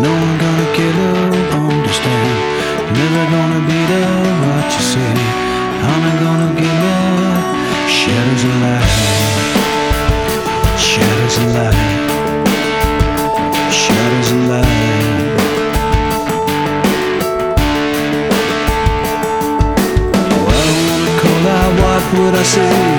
No one gonna care to understand. Never gonna be there what you say. I'm not gonna give up. Shadows of light. Shadows of light. Shadows of light. Oh, I don't wanna call out. What would I say?